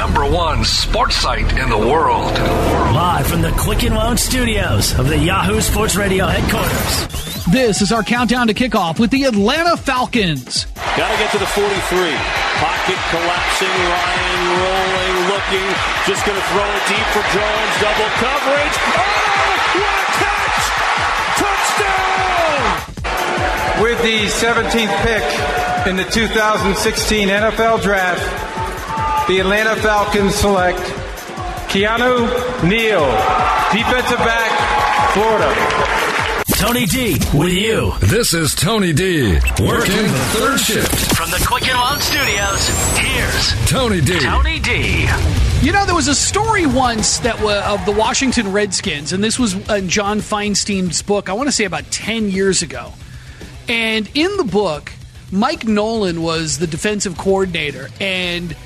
#1 sports site in the world. Live from the Quicken Loan Studios of the Yahoo Sports Radio headquarters. This is our countdown to kickoff with the Atlanta Falcons. Got to get to the 43. Pocket collapsing, Ryan rolling, looking, just going to throw it deep for Jones, double coverage. Oh, what a catch! Touchdown! With the 17th pick in the 2016 NFL Draft, the Atlanta Falcons select Keanu Neal, defensive back, Florida. Tony D with you. This is Tony D, working the third shift. From the Quicken Loan Studios, here's Tony D. Tony D. You know, there was a story once that of the Washington Redskins, and this was in John Feinstein's book, I want to say about 10 years ago. And in the book, Mike Nolan was the defensive coordinator, and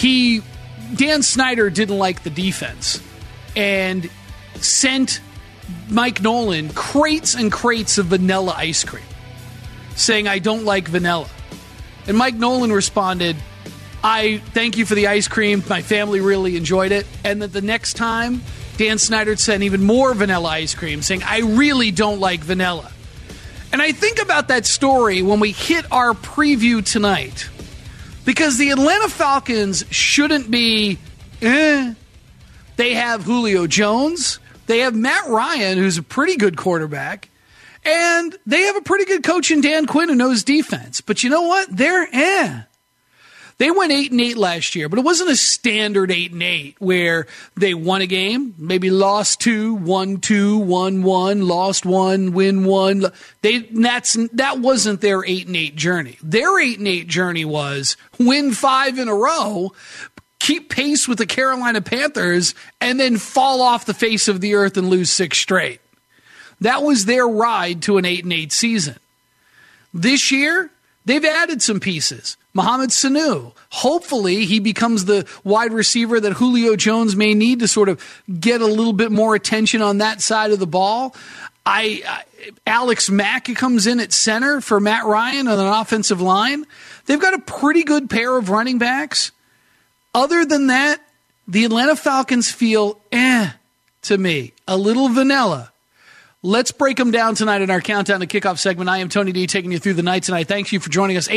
Dan Snyder didn't like the defense and sent Mike Nolan crates and crates of vanilla ice cream, saying, "I don't like vanilla." And Mike Nolan responded, "I thank you for the ice cream. My family really enjoyed it." And that the next time, Dan Snyder sent even more vanilla ice cream, saying, "I really don't like vanilla." And I think about that story when we hit our preview tonight, because the Atlanta Falcons shouldn't be, They have Julio Jones. They have Matt Ryan, who's a pretty good quarterback. And they have a pretty good coach in Dan Quinn who knows defense. But you know what? They went 8-8 last year, but it wasn't a standard 8-8 where they won a game, maybe lost 2, won 2, won 1, lost 1, win 1. That wasn't their 8-8 journey. Their 8-8 journey was win 5 in a row, keep pace with the Carolina Panthers, and then fall off the face of the earth and lose 6 straight. That was their ride to an 8-8 season. This year, they've added some pieces. Mohamed Sanu, hopefully he becomes the wide receiver that Julio Jones may need to sort of get a little bit more attention on that side of the ball. Alex Mack comes in at center for Matt Ryan on an offensive line. They've got a pretty good pair of running backs. Other than that, the Atlanta Falcons feel to me, a little vanilla. Let's break them down tonight in our Countdown to Kickoff segment. I am Tony D, taking you through the night tonight. Thank you for joining us.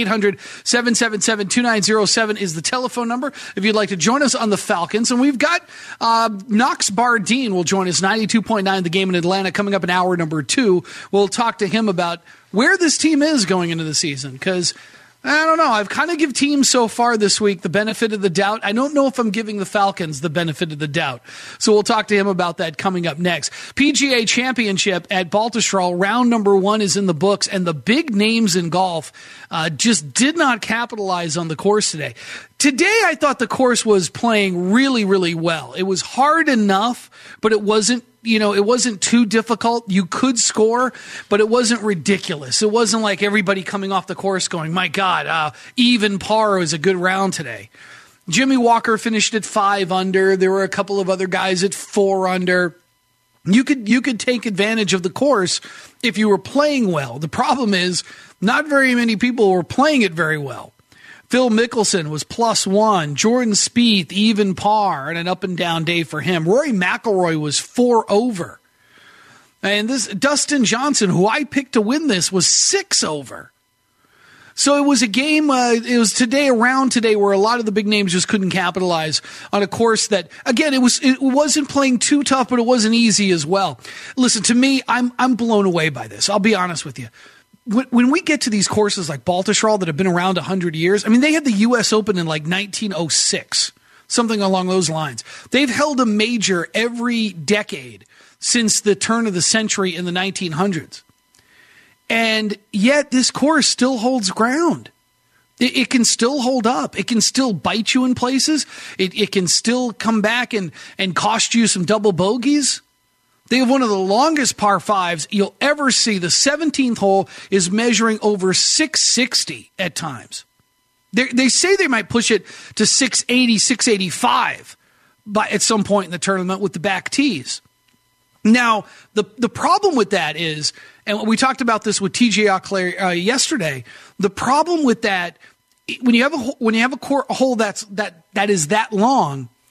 800-777-2907 is the telephone number if you'd like to join us on the Falcons. And we've got Knox Bardeen will join us, 92.9 The Game in Atlanta, coming up in hour number 2. We'll talk to him about where this team is going into the season, because I don't know. I've kind of given teams so far this week the benefit of the doubt. I don't know if I'm giving the Falcons the benefit of the doubt. So we'll talk to him about that coming up next. PGA Championship at Baltusrol, round number 1 is in the books, and the big names in golf just did not capitalize on the course today. Today, I thought the course was playing really, really well. It was hard enough, but it wasn't too difficult. You could score, but it wasn't ridiculous. It wasn't like everybody coming off the course going, my God, even par was a good round today. Jimmy Walker finished at 5 under. There were a couple of other guys at 4 under. You could take advantage of the course if you were playing well. The problem is not very many people were playing it very well. Phil Mickelson was +1. Jordan Spieth, even par, and an up-and-down day for him. Rory McIlroy was 4 over. And this Dustin Johnson, who I picked to win this, was 6 over. So it was a game, it was around today where a lot of the big names just couldn't capitalize on a course that, again, it wasn't playing too tough, but it wasn't easy as well. Listen, to me, I'm blown away by this. I'll be honest with you. When we get to these courses like Baltusrol that have been around 100 years, I mean, they had the U.S. Open in like 1906, something along those lines. They've held a major every decade since the turn of the century in the 1900s. And yet this course still holds ground. It can still hold up. It can still bite you in places. It can still come back and cost you some double bogeys. They have one of the longest par 5s you'll ever see. The 17th hole is measuring over 660 at times. They say they might push it to 680, 685 at some point in the tournament with the back tees. Now, the problem with that is, and we talked about this with TJ Auclair yesterday, the problem with that, when you have a hole that is that long,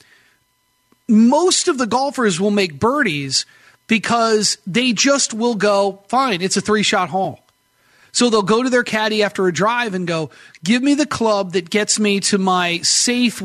most of the golfers will make birdies because they just will go, fine, it's a 3-shot hole. So they'll go to their caddy after a drive and go, give me the club that gets me to my safe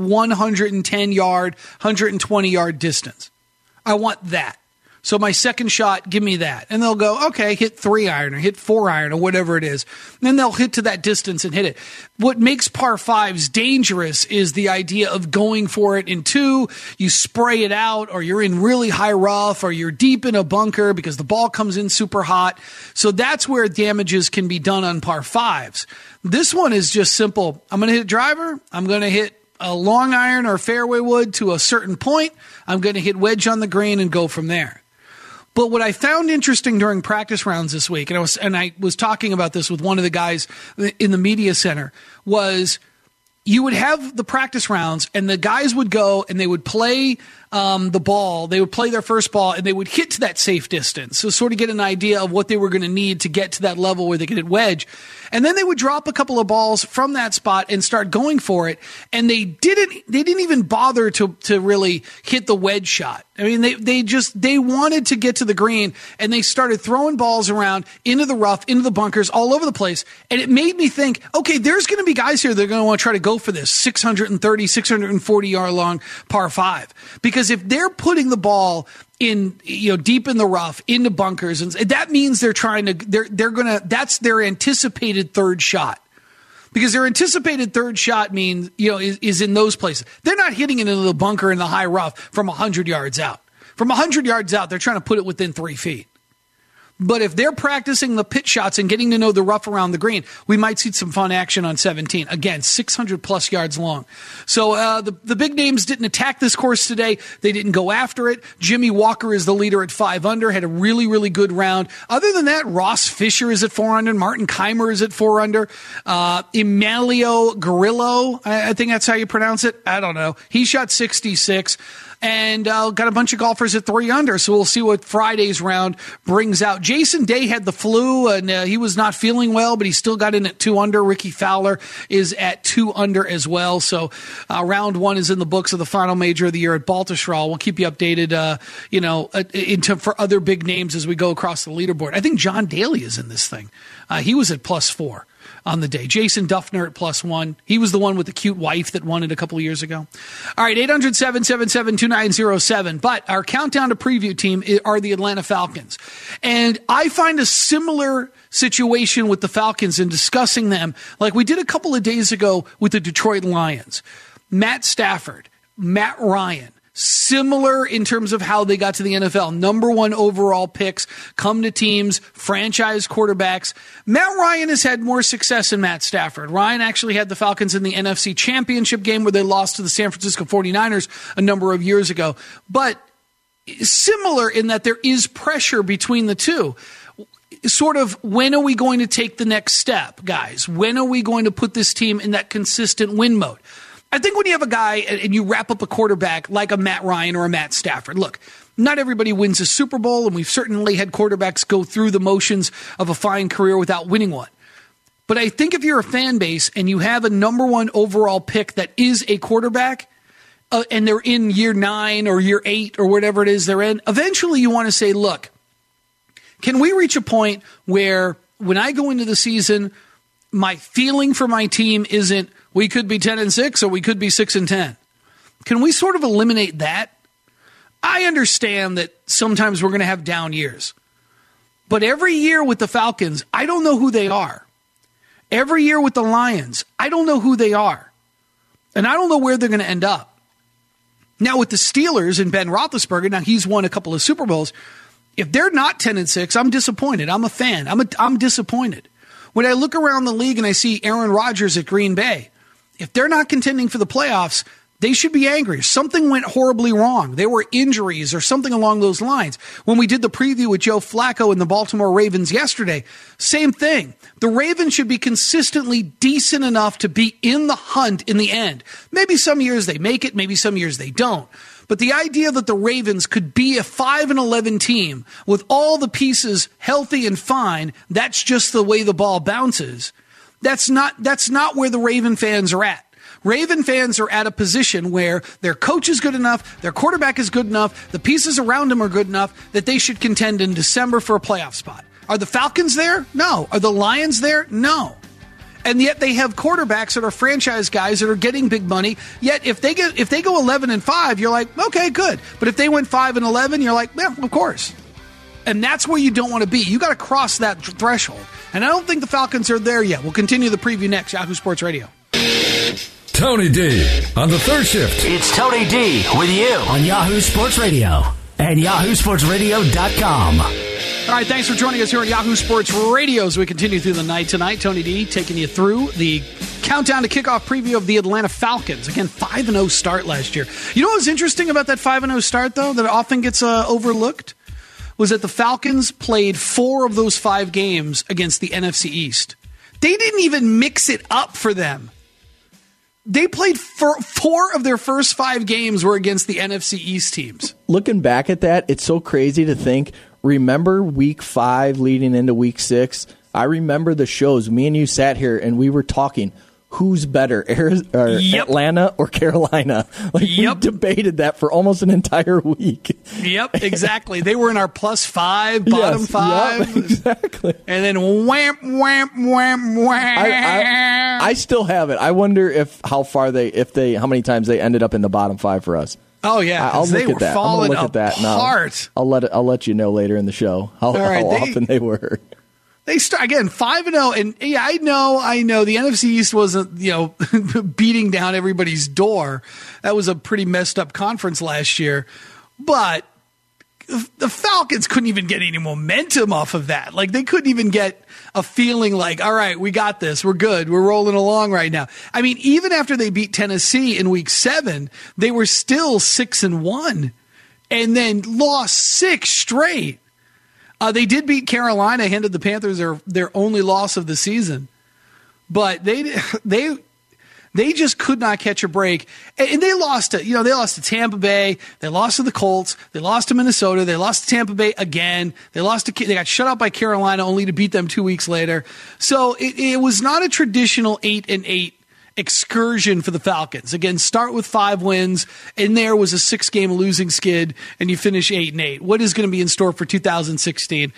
110-yard, 120-yard distance. I want that. So my second shot, give me that. And they'll go, okay, hit 3-iron or hit 4-iron or whatever it is. And then they'll hit to that distance and hit it. What makes par 5s dangerous is the idea of going for it in 2. You spray it out, or you're in really high rough, or you're deep in a bunker because the ball comes in super hot. So that's where damages can be done on par 5s. This one is just simple. I'm going to hit a driver. I'm going to hit a long iron or fairway wood to a certain point. I'm going to hit wedge on the green and go from there. But what I found interesting during practice rounds this week, and I was talking about this with one of the guys in the media center, was you would have the practice rounds and the guys would go and they would play the ball. They would play their first ball and they would hit to that safe distance. So sort of get an idea of what they were going to need to get to that level where they could hit wedge. And then they would drop a couple of balls from that spot and start going for it. And they didn't even bother to really hit the wedge shot. I mean, they wanted to get to the green, and they started throwing balls around into the rough, into the bunkers, all over the place. And it made me think, okay, there's going to be guys here that are going to want to try to go for this 630, 640 yard long par 5. Because if they're putting the ball in, deep in the rough, into bunkers, and that means they're gonna, that's their anticipated third shot. Because their anticipated third shot means, is in those places. They're not hitting it into the bunker in the high rough from 100 yards out. From 100 yards out, they're trying to put it within 3 feet. But if they're practicing the pit shots and getting to know the rough around the green, we might see some fun action on 17. Again, 600-plus yards long. So the big names didn't attack this course today. They didn't go after it. Jimmy Walker is the leader at 5 under, had a really, really good round. Other than that, Ross Fisher is at 4 under. Martin Keimer is at 4 under. Emilio Grillo, I think that's how you pronounce it. I don't know. He shot 66. And got a bunch of golfers at 3 under, so we'll see what Friday's round brings out. Jason Day had the flu, and he was not feeling well, but he still got in at 2 under. Ricky Fowler is at 2 under as well. So round 1 is in the books of the final major of the year at Baltusrol. We'll keep you updated, for other big names as we go across the leaderboard. I think John Daly is in this thing. He was at +4. On the day. Jason Duffner at +1. He was the one with the cute wife that won it a couple of years ago. All right, 800-777-2907. But our countdown to preview team are the Atlanta Falcons. And I find a similar situation with the Falcons in discussing them like we did a couple of days ago with the Detroit Lions. Matt Stafford, Matt Ryan. Similar in terms of how they got to the NFL. Number 1 overall picks, come to teams, franchise quarterbacks. Matt Ryan has had more success than Matt Stafford. Ryan actually had the Falcons in the NFC Championship game where they lost to the San Francisco 49ers a number of years ago. But similar in that there is pressure between the two. Sort of, when are we going to take the next step, guys? When are we going to put this team in that consistent win mode? I think when you have a guy and you wrap up a quarterback like a Matt Ryan or a Matt Stafford, look, not everybody wins a Super Bowl, and we've certainly had quarterbacks go through the motions of a fine career without winning one. But I think if you're a fan base and you have a number 1 overall pick that is a quarterback, and they're in year 9 or year 8 or whatever it is they're in, eventually you want to say, look, can we reach a point where when I go into the season, my feeling for my team isn't, we could be 10-6 or we could be 6-10. Can we sort of eliminate that? I understand that sometimes we're going to have down years. But every year with the Falcons, I don't know who they are. Every year with the Lions, I don't know who they are. And I don't know where they're going to end up. Now with the Steelers and Ben Roethlisberger, now he's won a couple of Super Bowls. If they're not 10-6, I'm disappointed. I'm a fan. I'm disappointed. When I look around the league and I see Aaron Rodgers at Green Bay, if they're not contending for the playoffs, they should be angry. Something went horribly wrong. There were injuries or something along those lines. When we did the preview with Joe Flacco and the Baltimore Ravens yesterday, same thing. The Ravens should be consistently decent enough to be in the hunt in the end. Maybe some years they make it, maybe some years they don't. But the idea that the Ravens could be a 5-11 team with all the pieces healthy and fine, that's just the way the ball bounces. That's not where the Raven fans are at. Raven fans are at a position where their coach is good enough, their quarterback is good enough, the pieces around him are good enough that they should contend in December for a playoff spot. Are the Falcons there? No. Are the Lions there? No. And yet they have quarterbacks that are franchise guys that are getting big money. Yet if they go 11-5, you're like, okay, good. But if they went 5-11, you're like, yeah, of course. And that's where you don't want to be. You got to cross that threshold. And I don't think the Falcons are there yet. We'll continue the preview next. Yahoo Sports Radio. Tony D on the third shift. It's Tony D with you on Yahoo Sports Radio and yahoosportsradio.com. All right, thanks for joining us here on Yahoo Sports Radio as we continue through the night tonight. Tony D taking you through the countdown to kickoff preview of the Atlanta Falcons. Again, 5-0 start last year. You know what was interesting about that 5-0 start, though, that often gets overlooked? Was that the Falcons played 4 of those 5 games against the NFC East. They didn't even mix it up for them. They played 4 of their first 5 games were against the NFC East teams. Looking back at that, it's so crazy to think. Remember week 5 leading into week 6? I remember the shows. Me and you sat here and we were talking. Who's better, Atlanta or Carolina? We debated that for almost an entire week. Yep, exactly. They were in our +5, bottom 5. Yep, exactly. And then wham, wham, wham, wham. I still have it. I wonder how many times they ended up in the bottom 5 for us. Oh yeah, I'll they look were at that. falling I'm look apart. At that now. I'll let you know later in the show how often they were. They start again 5-0, and yeah, I know. The NFC East wasn't beating down everybody's door. That was a pretty messed up conference last year, but the Falcons couldn't even get any momentum off of that. Like they couldn't even get a feeling like, all right, we got this, we're good, we're rolling along right now. I mean, even after they beat Tennessee in Week 7, they were still 6-1, and then lost 6 straight. They did beat Carolina, handed the Panthers their only loss of the season, but they just could not catch a break, and they lost to they lost to Tampa Bay, they lost to the Colts, they lost to Minnesota, they lost to Tampa Bay again, they got shut out by Carolina only to beat them 2 weeks later. So it was not a traditional 8-8 excursion for the Falcons. Again, start with 5 wins, and there was a 6-game losing skid, and you finish 8-8. What is going to be in store for 2016?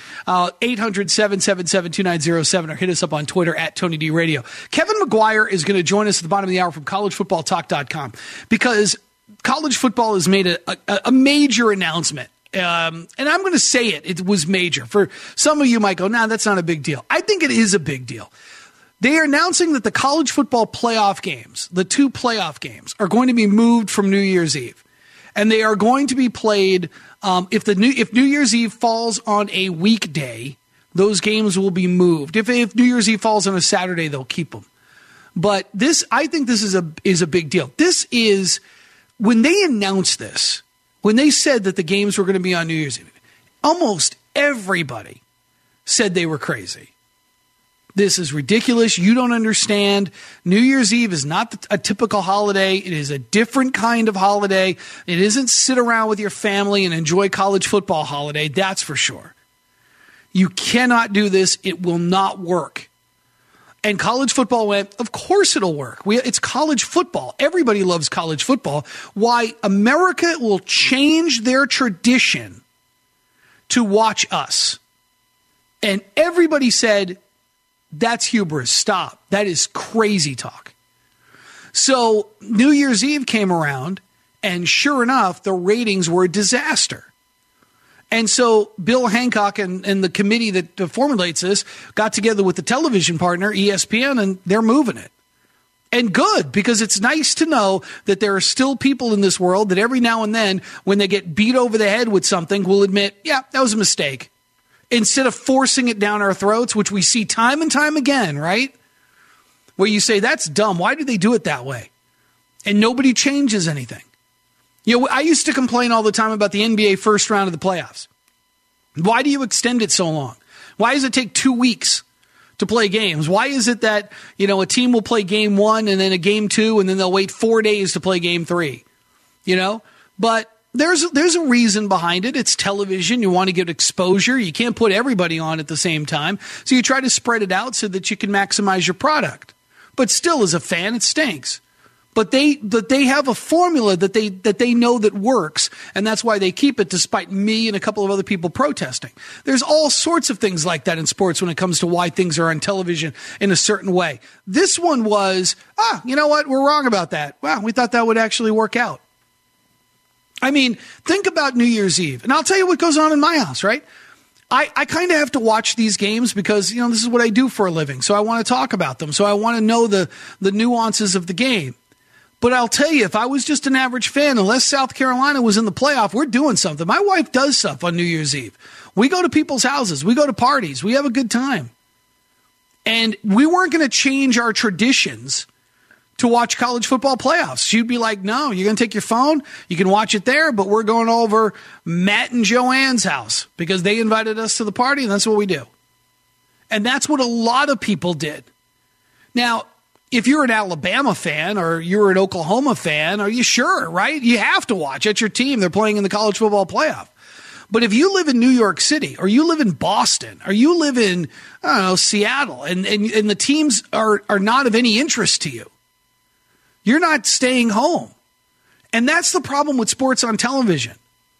800-777-2907 or hit us up on Twitter at Tony D Radio. Kevin McGuire is going to join us at the bottom of the hour from collegefootballtalk.com because college football has made a major announcement. And I'm going to say it was major. For some of you might go, nah, that's not a big deal. I think it is a big deal. They are announcing that the college football playoff games, the 2 playoff games, are going to be moved from New Year's Eve. And they are going to be played, if New Year's Eve falls on a weekday, those games will be moved. If New Year's Eve falls on a Saturday, they'll keep them. But I think this is a big deal. This is, when they announced this, when they said that the games were going to be on New Year's Eve, almost everybody said they were crazy. This is ridiculous. You don't understand. New Year's Eve is not a typical holiday. It is a different kind of holiday. It isn't sit around with your family and enjoy college football holiday. That's for sure. You cannot do this. It will not work. And college football went, of course it'll work. It's college football. Everybody loves college football. Why America will change their tradition to watch us. And everybody said, that's hubris. Stop. That is crazy talk. So New Year's Eve came around, and sure enough, the ratings were a disaster. And so Bill Hancock and the committee that formulates this got together with the television partner, ESPN, and they're moving it. And good, because it's nice to know that there are still people in this world that every now and then, when they get beat over the head with something, will admit, yeah, that was a mistake. Instead of forcing it down our throats, which we see time and time again, right? Where you say, that's dumb. Why did they do it that way? And nobody changes anything. I used to complain all the time about the NBA first round of the playoffs. Why do you extend it so long? Why does it take 2 weeks to play games? Why is it that, a team will play game 1 and then a game 2 and then they'll wait 4 days to play game 3? But there's a reason behind it. It's television. You want to get exposure. You can't put everybody on at the same time. So you try to spread it out so that you can maximize your product. But still, as a fan, it stinks. But they have a formula that they know that works, and that's why they keep it, despite me and a couple of other people protesting. There's all sorts of things like that in sports when it comes to why things are on television in a certain way. This one was, you know what? We're wrong about that. Wow, we thought that would actually work out. I mean, think about New Year's Eve, and I'll tell you what goes on in my house, right? I kind of have to watch these games because, this is what I do for a living, so I want to talk about them, so I want to know the nuances of the game. But I'll tell you, if I was just an average fan, unless South Carolina was in the playoff, we're doing something. My wife does stuff on New Year's Eve. We go to people's houses. We go to parties. We have a good time. And we weren't going to change our traditions to watch college football playoffs. She'd be like, no, you're going to take your phone. You can watch it there, but we're going over Matt and Joanne's house because they invited us to the party, and that's what we do. And that's what a lot of people did. Now, if you're an Alabama fan or you're an Oklahoma fan, are you sure, right? You have to watch. That's your team. They're playing in the college football playoff. But if you live in New York City or you live in Boston or you live in, Seattle and the teams are not of any interest to you, you're not staying home. And that's the problem with sports on television,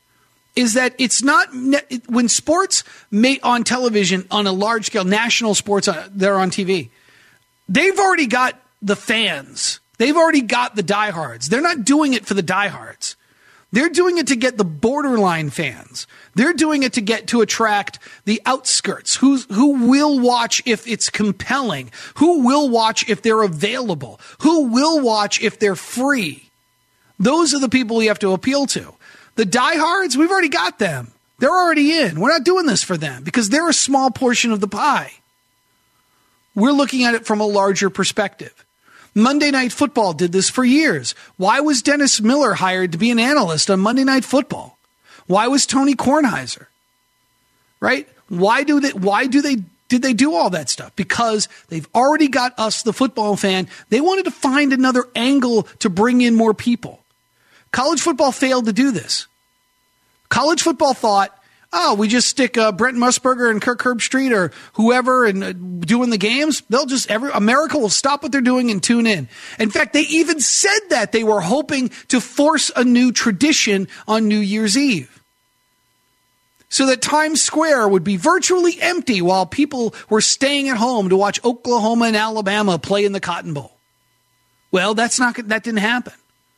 is that it's not when sports on television on a large scale, national sports, they're on TV. They've already got the fans. They've already got the diehards. They're not doing it for the diehards. They're doing it to get the borderline fans. They're doing it to attract the outskirts who will watch if it's compelling, who will watch if they're available, who will watch if they're free. Those are the people we have to appeal to. The diehards, we've already got them. They're already in. We're not doing this for them because they're a small portion of the pie. We're looking at it from a larger perspective. Monday Night Football did this for years. Why was Dennis Miller hired to be an analyst on Monday Night Football? Why was Tony Kornheiser? Right? Did they do all that stuff? Because they've already got us, the football fan. They wanted to find another angle to bring in more people. College football failed to do this. College football thought, we just stick Brent Musburger and Kirk Herbstreit or whoever and doing the games. America will stop what they're doing and tune in. In fact, they even said that they were hoping to force a new tradition on New Year's Eve, so that Times Square would be virtually empty while people were staying at home to watch Oklahoma and Alabama play in the Cotton Bowl. Well, that didn't happen.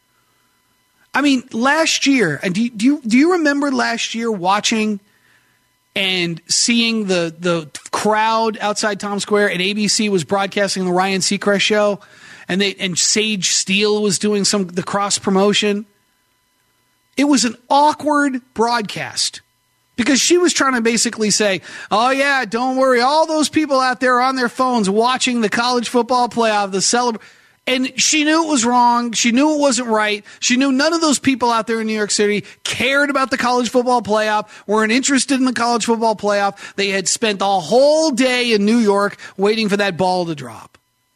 I mean, last year, and do you remember last year watching and seeing the crowd outside Times Square, and ABC was broadcasting the Ryan Seacrest show, and Sage Steele was doing the cross promotion? It was an awkward broadcast because she was trying to basically say, oh yeah, don't worry, all those people out there on their phones watching the college football playoff, the celebration. And she knew it was wrong. She knew it wasn't right. She knew none of those people out there in New York City cared about the college football playoff, weren't interested in the college football playoff. They had spent a whole day in New York waiting for that ball to drop.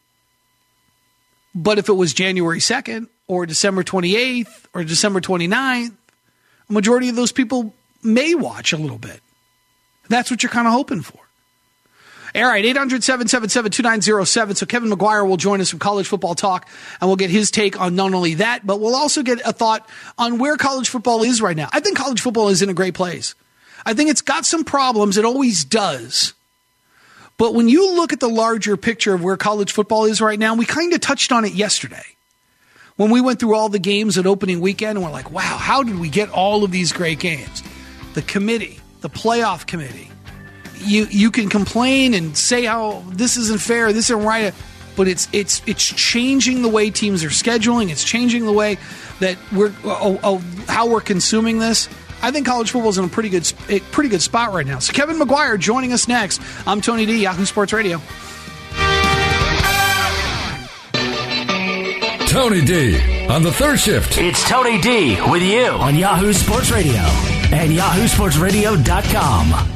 But if it was January 2nd or December 28th or December 29th, a majority of those people may watch a little bit. That's what you're kind of hoping for. All right, 800-777-2907. So Kevin McGuire will join us from College Football Talk, and we'll get his take on not only that, but we'll also get a thought on where college football is right now. I think college football is in a great place. I think it's got some problems. It always does. But when you look at the larger picture of where college football is right now, we kind of touched on it yesterday when we went through all the games at opening weekend, and we're like, wow, how did we get all of these great games? The committee, the playoff committee. You can complain and say how this isn't fair, this isn't right, but it's changing the way teams are scheduling. It's changing the way that how we're consuming this. I think college football is in a pretty good spot right now. So Kevin McGuire joining us next. I'm Tony D, Yahoo Sports Radio. Tony D on the third shift. It's Tony D with you on Yahoo Sports Radio and yahoosportsradio.com.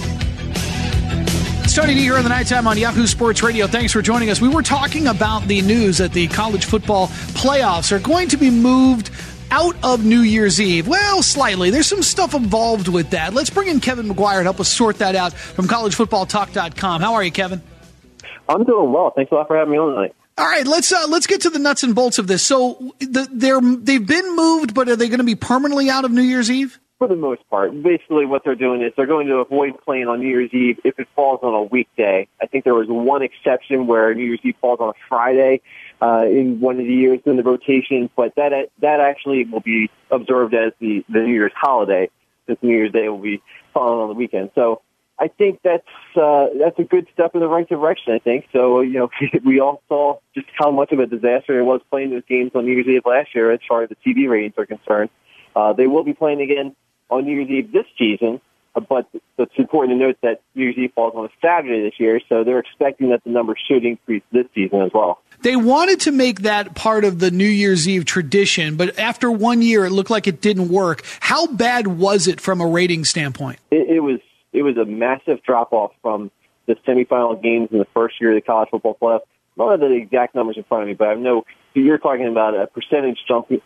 It's Tony D here in the nighttime on Yahoo Sports Radio. Thanks for joining us. We were talking about the news that the college football playoffs are going to be moved out of New Year's Eve. Well, slightly. There's some stuff involved with that. Let's bring in Kevin McGuire and help us sort that out from collegefootballtalk.com. How are you, Kevin? I'm doing well. Thanks a lot for having me on tonight. All right, let's get to the nuts and bolts of this. So they've been moved, but are they going to be permanently out of New Year's Eve? For the most part. Basically what they're doing is they're going to avoid playing on New Year's Eve if it falls on a weekday. I think there was one exception where New Year's Eve falls on a Friday in one of the years in the rotation, but that actually will be observed as the New Year's holiday, since New Year's Day will be falling on the weekend. So I think that's a good step in the right direction, I think. So, we all saw just how much of a disaster it was playing those games on New Year's Eve last year as far as the TV ratings are concerned. They will be playing again on New Year's Eve this season, but it's important to note that New Year's Eve falls on a Saturday this year, so they're expecting that the numbers should increase this season as well. They wanted to make that part of the New Year's Eve tradition, but after 1 year, it looked like it didn't work. How bad was it from a rating standpoint? It was a massive drop-off from the semifinal games in the first year of the college football playoff. I don't have the exact numbers in front of me, but I know you're talking about a percentage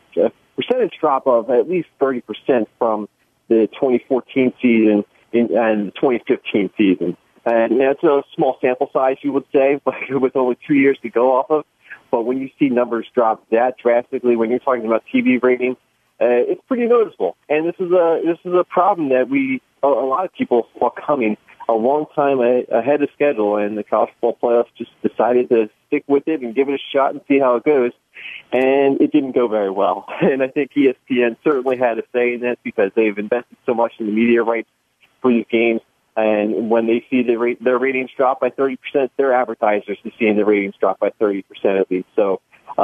drop of at least 30% from the 2014 season and the 2015 season. And it's a small sample size, you would say, but with only 2 years to go off of. But when you see numbers drop that drastically, when you're talking about TV ratings, it's pretty noticeable. And this is a problem that a lot of people saw coming a long time ahead of schedule, and the college football playoffs just decided to stick with it and give it a shot and see how it goes. And it didn't go very well. And I think ESPN certainly had a say in that because they've invested so much in the media rights for these games. And when they see their ratings drop by 30%, their advertisers are seeing the ratings drop by 30% at least. So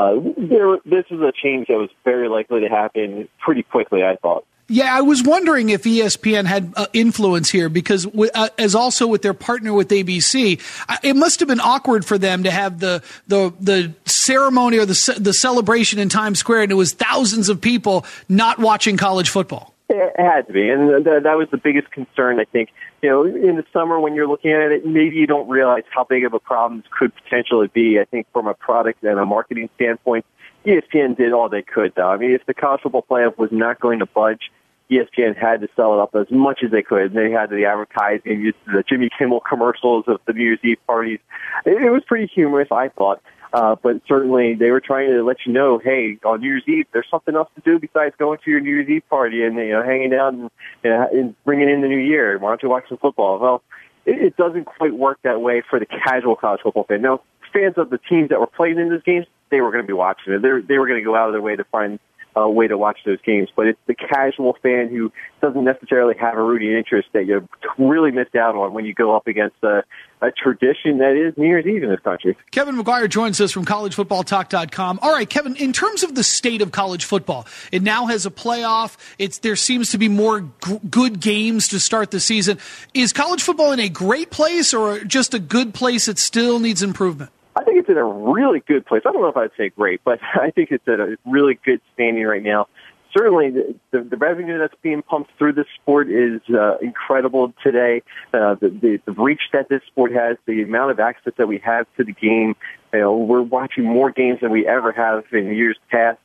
this is a change that was very likely to happen pretty quickly, I thought. Yeah, I was wondering if ESPN had influence here because as also with their partner with ABC, it must have been awkward for them to have the ceremony or the celebration in Times Square, and it was thousands of people not watching college football. It had to be, and that was the biggest concern, I think. In the summer when you're looking at it, maybe you don't realize how big of a problem this could potentially be. I think from a product and a marketing standpoint, ESPN did all they could, though. I mean, if the college football playoff was not going to budge, ESPN had to sell it up as much as they could. They had the advertising, the Jimmy Kimmel commercials of the New Year's Eve parties. It was pretty humorous, I thought. But certainly they were trying to let you know, hey, on New Year's Eve, there's something else to do besides going to your New Year's Eve party and hanging out and bringing in the new year. Why don't you watch some football? Well, it doesn't quite work that way for the casual college football fan. Now, fans of the teams that were playing in those games, they were going to be watching it. They were going to go out of their way to find a way to watch those games. But it's the casual fan who doesn't necessarily have a rooting interest that you really missed out on when you go up against a tradition that is New Year's Eve in this country. Kevin McGuire joins us from collegefootballtalk.com. All right, Kevin, in terms of the state of college football, it now has a playoff. There seems to be more good games to start the season. Is college football in a great place or just a good place that still needs improvement? I think it's in a really good place. I don't know if I'd say great, but I think it's at a really good standing right now. Certainly, the revenue that's being pumped through this sport is incredible today. The reach that this sport has, the amount of access that we have to the game. We're watching more games than we ever have in years past.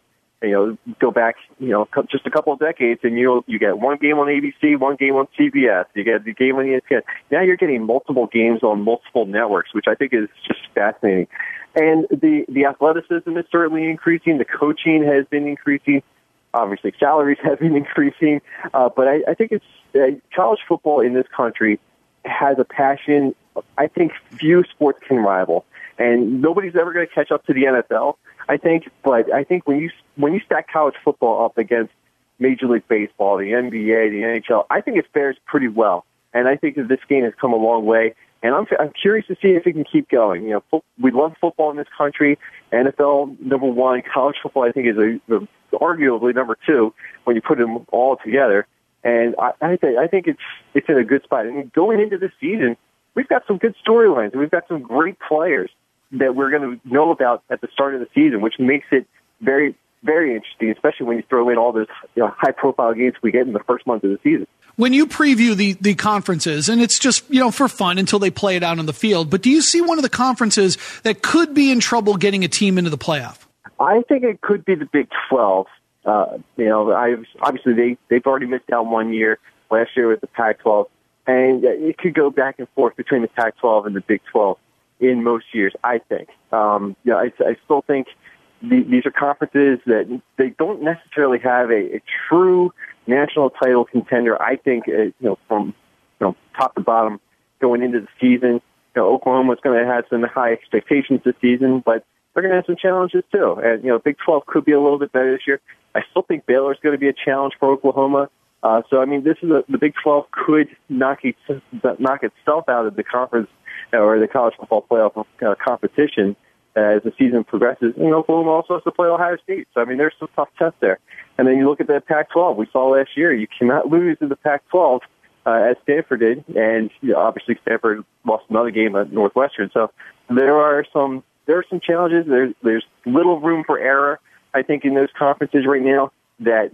Go back, just a couple of decades, and you get one game on ABC, one game on CBS. You get the game on ESPN. Now you're getting multiple games on multiple networks, which I think is just fascinating. And the athleticism is certainly increasing. The coaching has been increasing. Obviously, salaries have been increasing. But I think it's college football in this country has a passion I think few sports can rival. And nobody's ever going to catch up to the NFL, I think. But I think when you stack college football up against Major League Baseball, the NBA, the NHL, I think it fares pretty well. And I think that this game has come a long way. And I'm curious to see if it can keep going. We love football in this country. NFL, number one. College football, I think, is arguably number two when you put them all together. And I think it's in a good spot. And going into this season, we've got some good storylines. We've got some great players that we're going to know about at the start of the season, which makes it very, very interesting, especially when you throw in all those high-profile games we get in the first month of the season. When you preview the conferences, and it's just, for fun until they play it out on the field, but do you see one of the conferences that could be in trouble getting a team into the playoff? I think it could be the Big 12. Obviously they've already missed out 1 year, last year with the Pac-12, and it could go back and forth between the Pac-12 and the Big 12. in most years, I think. I still think these are conferences that they don't necessarily have a true national title contender. I think, from top to bottom going into the season, Oklahoma's going to have some high expectations this season, but they're going to have some challenges too. And, Big 12 could be a little bit better this year. I still think Baylor's going to be a challenge for Oklahoma. This is the Big 12 could knock itself out of the conference or the college football playoff competition as the season progresses. And Oklahoma also has to play Ohio State. So, there's some tough tests there. And then you look at the Pac-12. We saw last year you cannot lose in the Pac-12 as Stanford did. And obviously Stanford lost another game at Northwestern. So there are some challenges. There's little room for error, I think, in those conferences right now. That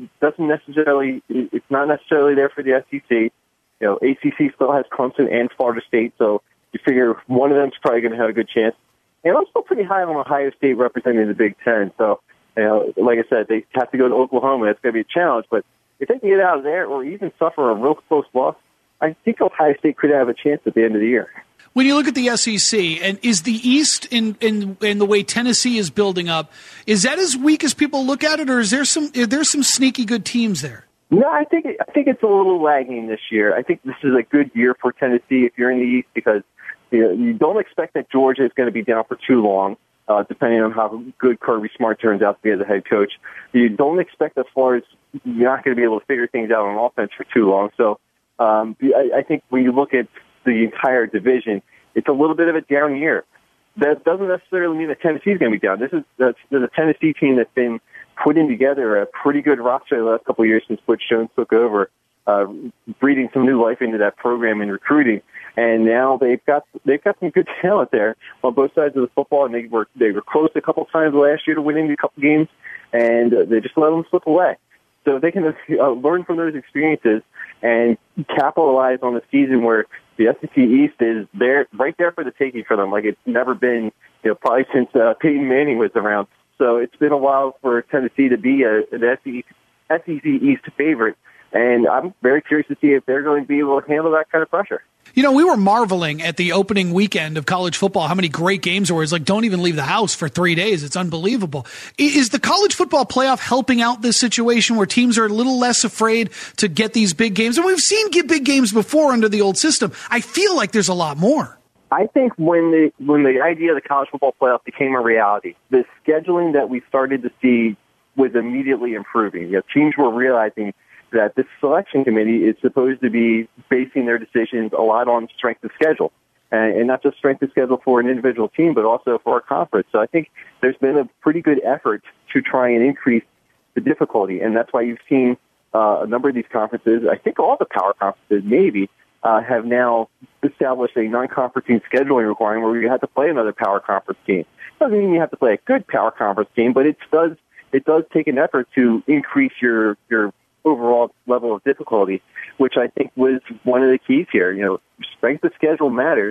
it's not necessarily there for the SEC. ACC still has Clemson and Florida State, so you figure one of them's probably going to have a good chance. And I'm still pretty high on Ohio State representing the Big Ten. So, like I said, they have to go to Oklahoma. It's going to be a challenge. But if they can get out of there or even suffer a real close loss, I think Ohio State could have a chance at the end of the year. When you look at the SEC, and is the East in the way Tennessee is building up, is that as weak as people look at it, or is there some sneaky good teams there? No, I think it's a little lagging this year. I think this is a good year for Tennessee if you're in the East because you don't expect that Georgia is going to be down for too long, depending on how good Kirby Smart turns out to be as a head coach. You don't expect that Florida's not going to be able to figure things out on offense for too long. So I think when you look at the entire division, it's a little bit of a down year. That doesn't necessarily mean that Tennessee's going to be down. There's a Tennessee team that's been putting together a pretty good roster the last couple of years since Butch Jones took over, breathing some new life into that program and recruiting. And now they've got some good talent there on both sides of the football. And they were close a couple times last year to winning a couple games, and they just let them slip away. So they can learn from those experiences and capitalize on the season where the SEC East is right there for the taking for them, like it's never been, probably since Peyton Manning was around. So it's been a while for Tennessee to be an SEC East favorite, and I'm very curious to see if they're going to be able to handle that kind of pressure. We were marveling at the opening weekend of college football, how many great games there were. It's like, don't even leave the house for 3 days. It's unbelievable. Is the college football playoff helping out this situation where teams are a little less afraid to get these big games? And we've seen big games before under the old system. I feel like there's a lot more. I think when the idea of the college football playoff became a reality, the scheduling that we started to see was immediately improving. Teams were realizing that this selection committee is supposed to be basing their decisions a lot on strength of schedule, and not just strength of schedule for an individual team, but also for a conference. So I think there's been a pretty good effort to try and increase the difficulty, and that's why you've seen a number of these conferences, I think all the power conferences maybe, have now established a non-conferencing scheduling requirement where you have to play another power conference team. Doesn't mean you have to play a good power conference team, but it does take an effort to increase your overall level of difficulty, which I think was one of the keys here. Strength of schedule matters,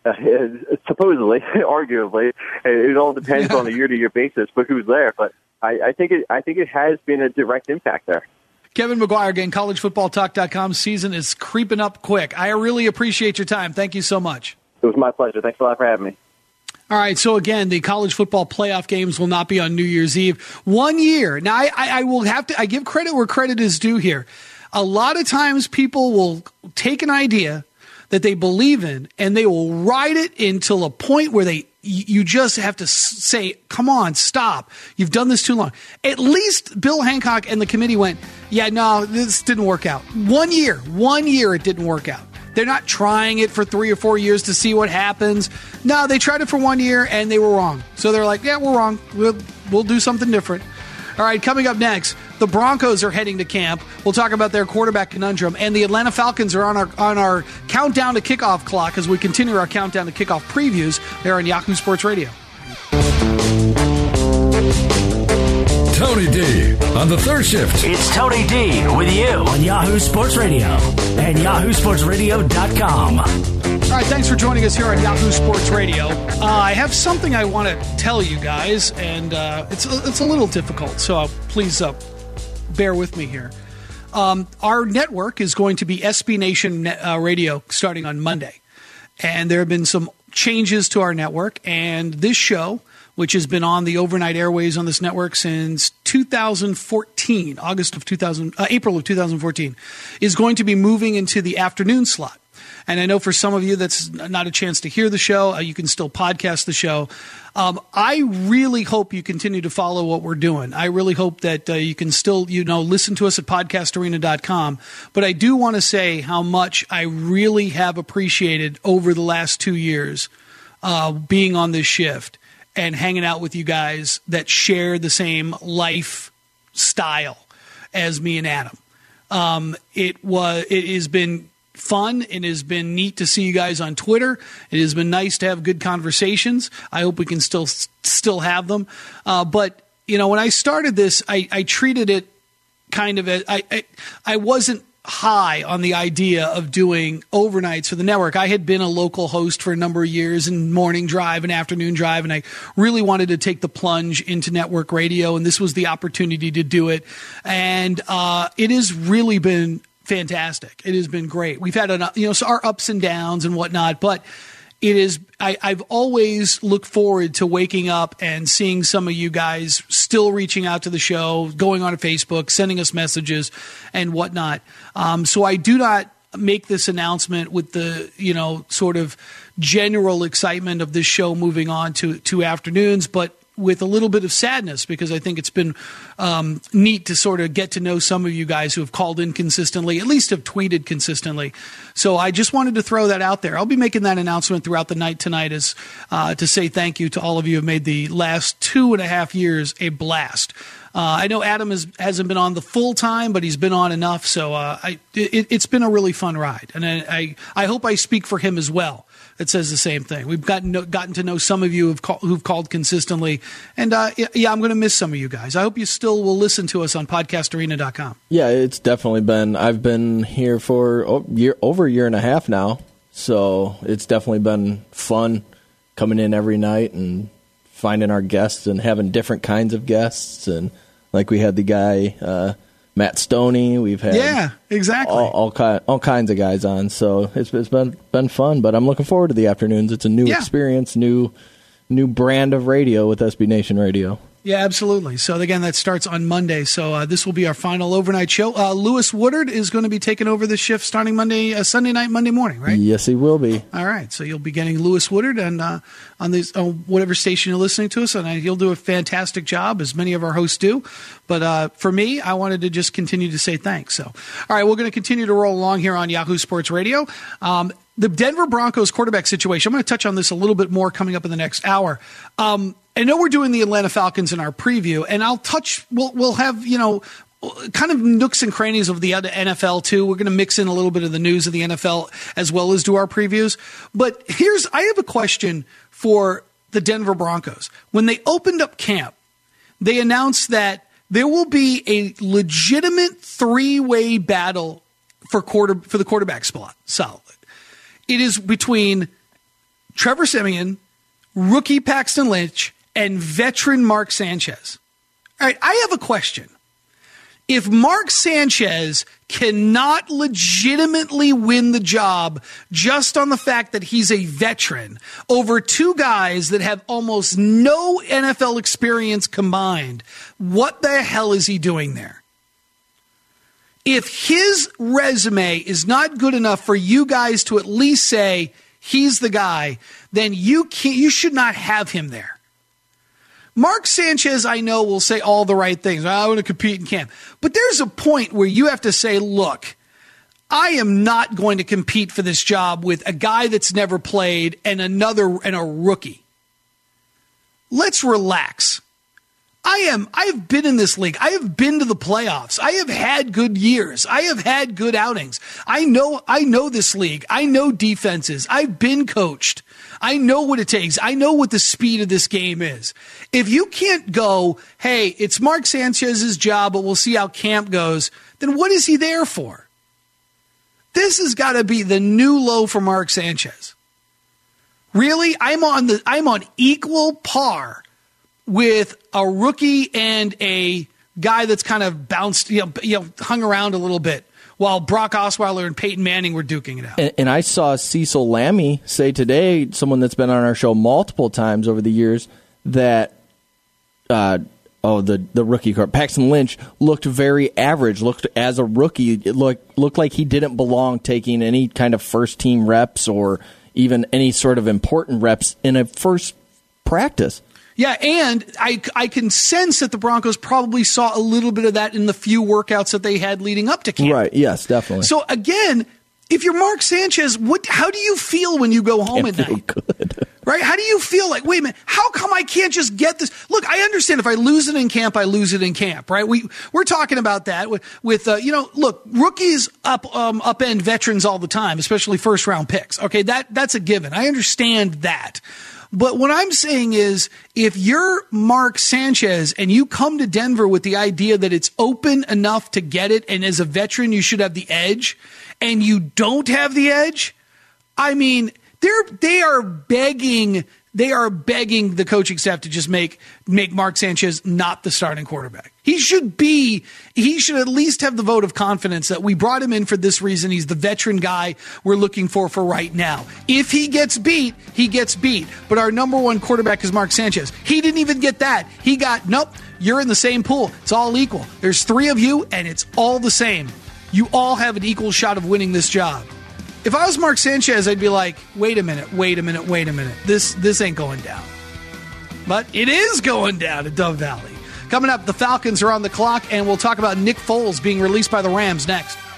supposedly, arguably. It all depends on a year-to-year basis, but who's there. But I think it has been a direct impact there. Kevin McGuire, again, collegefootballtalk.com. Season is creeping up quick. I really appreciate your time. Thank you so much. It was my pleasure. Thanks a lot for having me. All right, so again, the college football playoff games will not be on New Year's Eve. 1 year. Now, I give credit where credit is due here. A lot of times people will take an idea that they believe in and they will ride it until a point where you just have to say, come on, stop. You've done this too long. At least Bill Hancock and the committee went, yeah, no, this didn't work out. 1 year it didn't work out. They're not trying it for 3 or 4 years to see what happens. No, they tried it for 1 year and they were wrong. So they're like, yeah, we're wrong. We'll do something different. All right, coming up next, the Broncos are heading to camp. We'll talk about their quarterback conundrum, and the Atlanta Falcons are on our countdown to kickoff clock as we continue our countdown to kickoff previews there on Yahoo Sports Radio. Tony D on the third shift. It's Tony D with you on Yahoo Sports Radio and yahoosportsradio.com. All right, thanks for joining us here on Yahoo Sports Radio. I have something I want to tell you guys, and it's a little difficult, so please bear with me here. Our network is going to be SB Nation Radio starting on Monday, and there have been some changes to our network, and this show, which has been on the overnight airways on this network since 2014, April of 2014, is going to be moving into the afternoon slot. And I know for some of you that's not a chance to hear the show. You can still podcast the show. I really hope you continue to follow what we're doing. I really hope that you can still, listen to us at podcastarena.com. But I do want to say how much I really have appreciated over the last 2 years being on this shift and hanging out with you guys that share the same lifestyle as me and Adam. It has been fun. It has been neat to see you guys on Twitter. It has been nice to have good conversations. I hope we can still have them. But when I started this, I treated it kind of as I wasn't high on the idea of doing overnights for the network. I had been a local host for a number of years in morning drive and afternoon drive, and I really wanted to take the plunge into network radio, and this was the opportunity to do it. And it has really been fantastic. It has been great. We've had our ups and downs and whatnot, but it is. I've always looked forward to waking up and seeing some of you guys still reaching out to the show, going on to Facebook, sending us messages and whatnot. So I do not make this announcement with the sort of general excitement of this show moving on to afternoons, but with a little bit of sadness, because I think it's been neat to sort of get to know some of you guys who have called in consistently, at least have tweeted consistently. So I just wanted to throw that out there. I'll be making that announcement throughout the night tonight as to say thank you to all of you who have made the last 2.5 years a blast. I know Adam hasn't been on the full time, but he's been on enough. So it's been a really fun ride. And I hope I speak for him as well. It says the same thing. We've gotten to know some of you who've called consistently. And I'm going to miss some of you guys. I hope you still will listen to us on podcastarena.com. Yeah, it's definitely been. I've been here for over a year and a half now. So it's definitely been fun coming in every night and finding our guests and having different kinds of guests. And like we had the guy, Matt Stoney. We've had exactly all kinds of guys on. So it's been fun. But I'm looking forward to the afternoons. It's a new experience, new brand of radio with SB Nation Radio. Yeah, absolutely. So, again, that starts on Monday. So this will be our final overnight show. Lewis Woodard is going to be taking over the shift starting Sunday night, Monday morning, right? Yes, he will be. All right. So you'll be getting Lewis Woodard and on whatever station you're listening to us, and he'll do a fantastic job, as many of our hosts do. But for me, I wanted to just continue to say thanks. So, all right, we're going to continue to roll along here on Yahoo Sports Radio. The Denver Broncos quarterback situation, I'm going to touch on this a little bit more coming up in the next hour. I know we're doing the Atlanta Falcons in our preview, and we'll have, kind of nooks and crannies of the NFL too. We're going to mix in a little bit of the news of the NFL as well as do our previews. But I have a question for the Denver Broncos. When they opened up camp, they announced that there will be a legitimate 3-way battle for the quarterback spot. Solid. It is between Trevor Siemian, rookie Paxton Lynch, and veteran Mark Sanchez. All right, I have a question. If Mark Sanchez cannot legitimately win the job just on the fact that he's a veteran over two guys that have almost no NFL experience combined, what the hell is he doing there? If his resume is not good enough for you guys to at least say he's the guy, then you should not have him there. Mark Sanchez, I know, will say all the right things. I want to compete in camp. But there's a point where you have to say, look, I am not going to compete for this job with a guy that's never played and a rookie. Let's relax. I've been in this league. I have been to the playoffs. I have had good years. I have had good outings. I know this league. I know defenses. I've been coached. I know what it takes. I know what the speed of this game is. If you can't go, hey, it's Mark Sanchez's job, but we'll see how camp goes, then what is he there for? This has got to be the new low for Mark Sanchez. Really? I'm on equal par with a rookie and a guy that's kind of bounced, hung around a little bit while Brock Osweiler and Peyton Manning were duking it out. And I saw Cecil Lammey say today, someone that's been on our show multiple times over the years, that the rookie Paxton Lynch looked very average. Looked as a rookie, it looked like he didn't belong taking any kind of first team reps or even any sort of important reps in a first practice. Yeah, and I can sense that the Broncos probably saw a little bit of that in the few workouts that they had leading up to camp. Right, yes, definitely. So, again, if you're Mark Sanchez, how do you feel when you go home at night? Good. Right? How do you feel like, wait a minute, how come I can't just get this? Look, I understand if I lose it in camp, I lose it in camp, right? We're talking about that with look, rookies upend veterans all the time, especially first-round picks. Okay, that's a given. I understand that. But what I'm saying is, if you're Mark Sanchez and you come to Denver with the idea that it's open enough to get it, and as a veteran you should have the edge, and you don't have the edge, I mean, they are begging the coaching staff to just make Mark Sanchez not the starting quarterback. He should at least have the vote of confidence that we brought him in for this reason. He's the veteran guy we're looking for right now. If he gets beat, he gets beat. But our number one quarterback is Mark Sanchez. He didn't even get that. He got, nope, you're in the same pool. It's all equal. There's 3 of you, and it's all the same. You all have an equal shot of winning this job. If I was Mark Sanchez, I'd be like, wait a minute. This ain't going down. But it is going down at Dove Valley. Coming up, the Falcons are on the clock, and we'll talk about Nick Foles being released by the Rams next.